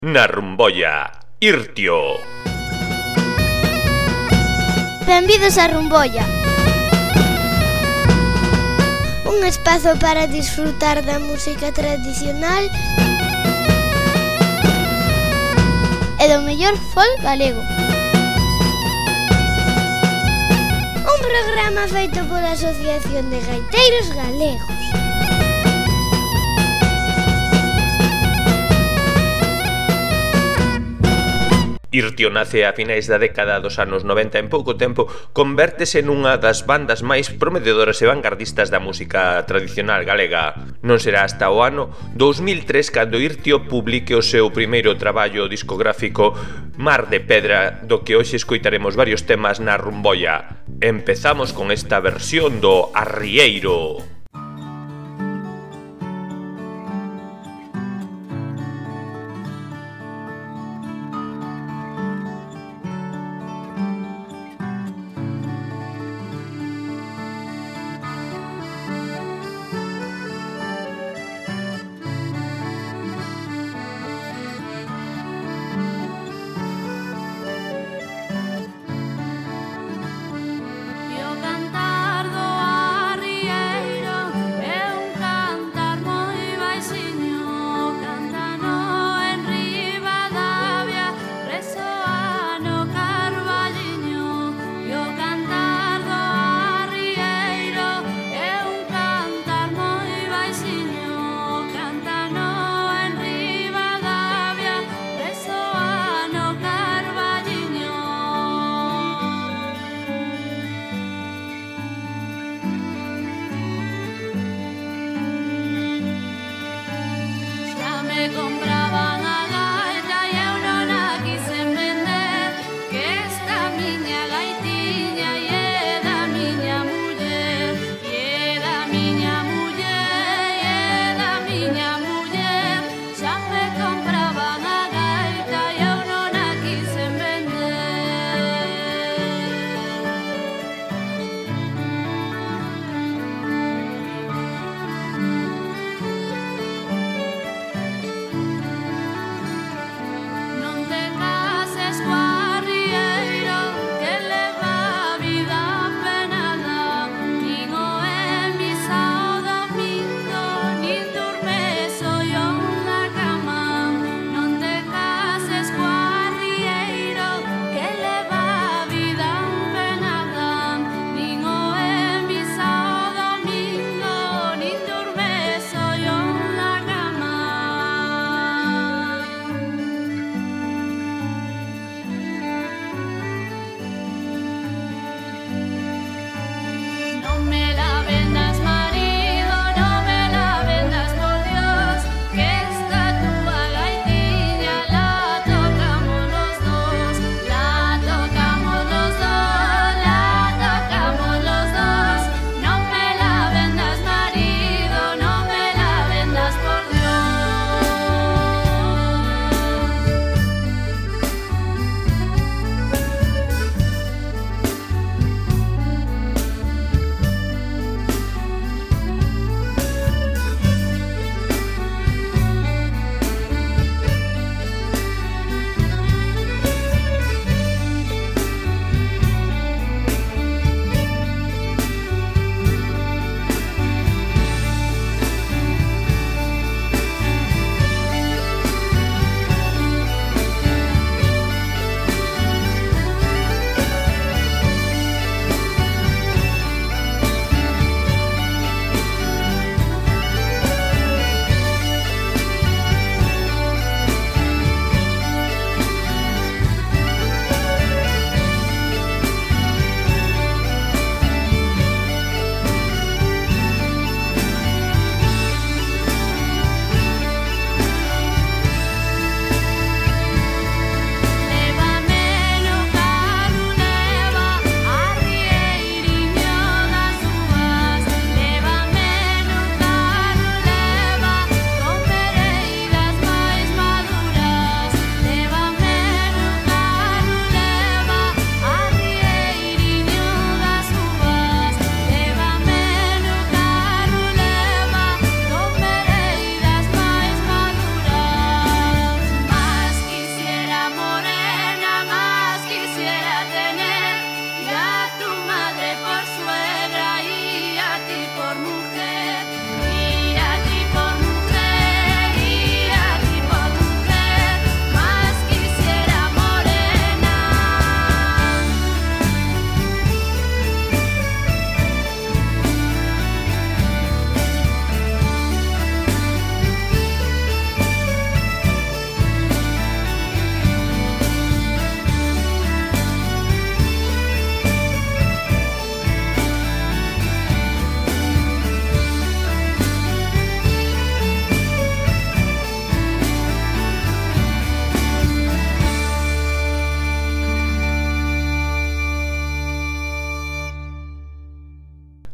Na Rumbolla, Irtio. Benvidos a Rumbolla. Un espazo para disfrutar da música tradicional e do mellor folk galego. Un programa feito pola Asociación de Gaiteiros Galegos. Irtio nace a finais da década dos anos 90 en pouco tempo convértese nunha das bandas máis prometedoras e vanguardistas da música tradicional galega. Non será hasta o ano 2003 cando Irtio publique o seu primeiro traballo discográfico Mar de Pedra, do que hoxe escoitaremos varios temas na Rumbolla. Empezamos con esta versión do Arrieiro. E o cantar do arrieiro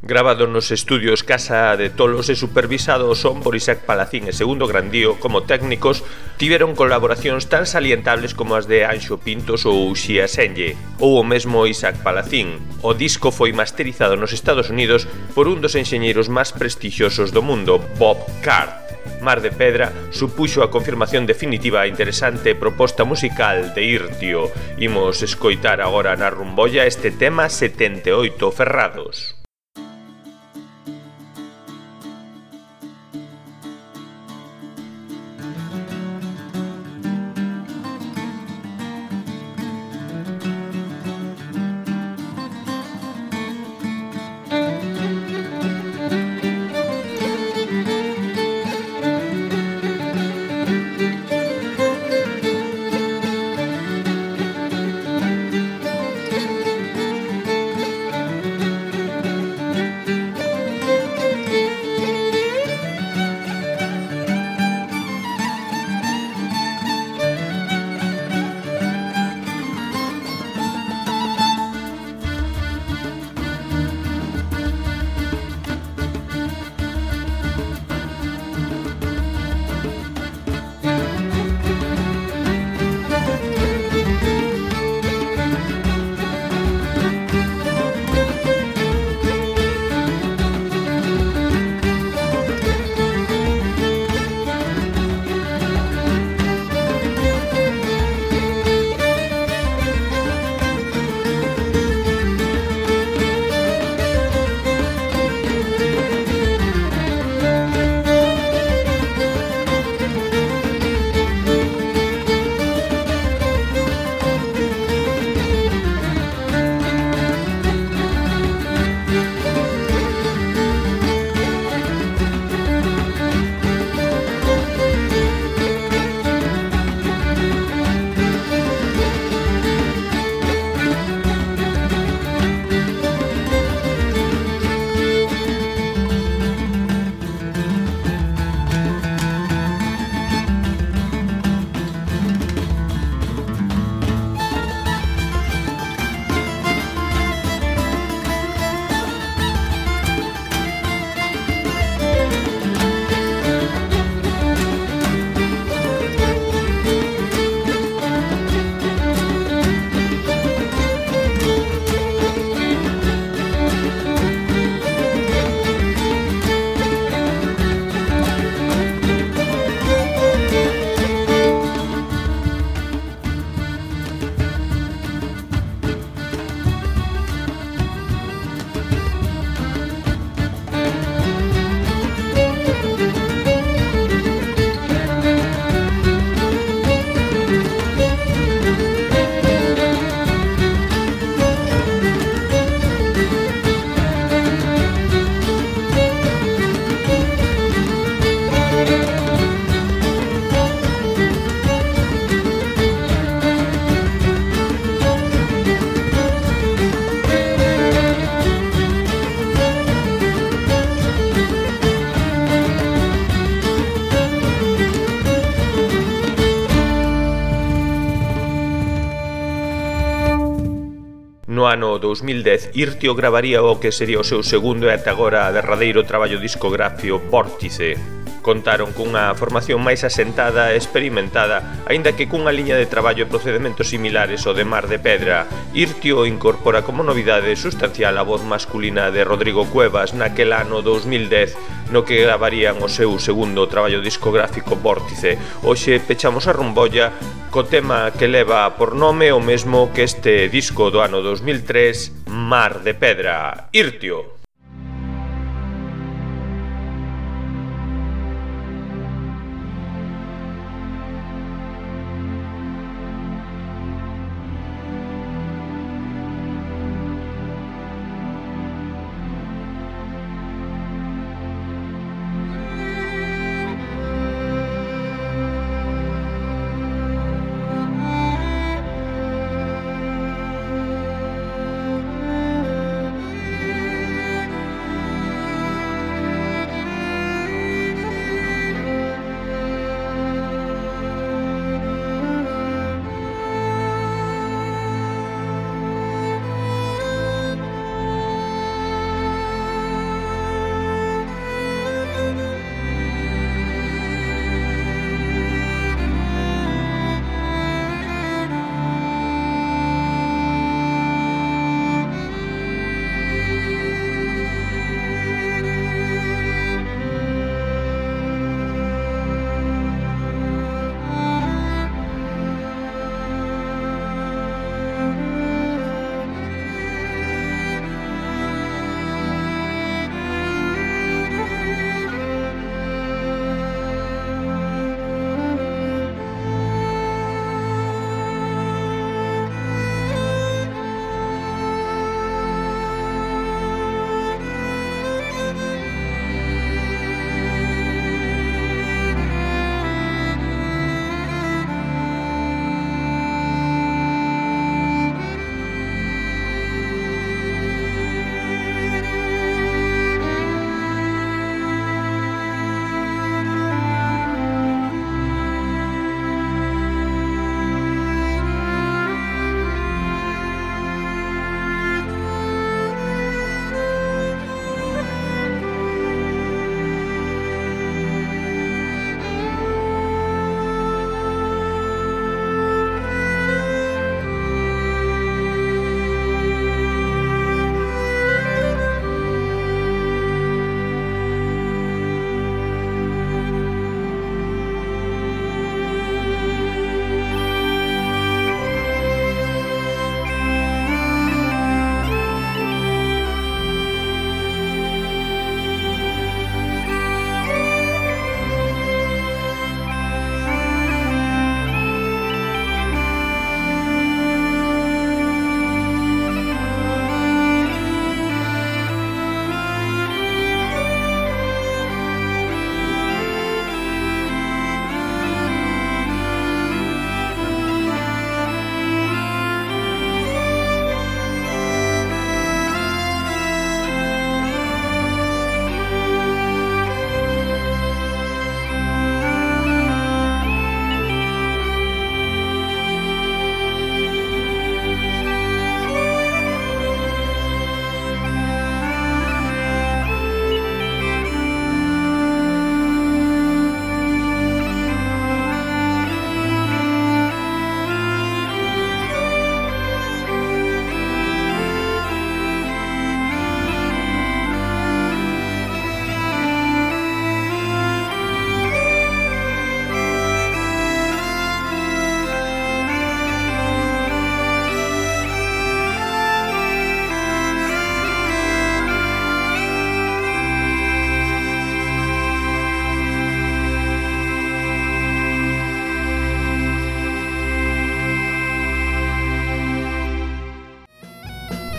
Grabado nos estudios Casa de Tolos e supervisado o son por Isaac Palacín e Segundo Grandío como técnicos, tiveron colaboracións tan salientables como as de Anxo Pintos ou Xia Senlle, ou o mesmo Isaac Palacín. O disco foi masterizado nos Estados Unidos por un dos enxeñeiros máis prestixiosos do mundo, Bob Card. Mar de Pedra supuxo a confirmación definitiva a interesante proposta musical de Irtio. Imos escoitar agora na Rumbolla este tema 78 Ferrados. No ano 2010, Irtio gravaría o que sería o seu segundo e ata agora derradeiro traballo discográfico Vórtice. Contaron cunha formación máis asentada e experimentada, aínda que cunha liña de traballo e procedementos similares ao de Mar de Pedra. Irtio incorpora como novidade sustancial a voz masculina de Rodrigo Cuevas naquel ano 2010, no que gravarían o seu segundo traballo discográfico Vórtice. Hoxe pechamos a Rumbolla co tema que leva por nome o mesmo que este disco do ano 2003, Mar de Pedra. Irtio.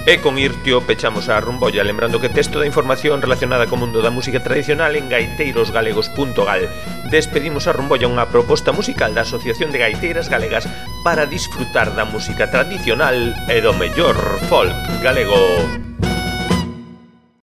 E con Irtio pechamos a rumbolla, lembrando que tes toda a información relacionada co mundo da música tradicional en gaiteirosgalegos.gal. Despedimos a rumbolla, unha proposta musical da Asociación de Gaiteiras Galegas para disfrutar da música tradicional e do mellor folk galego.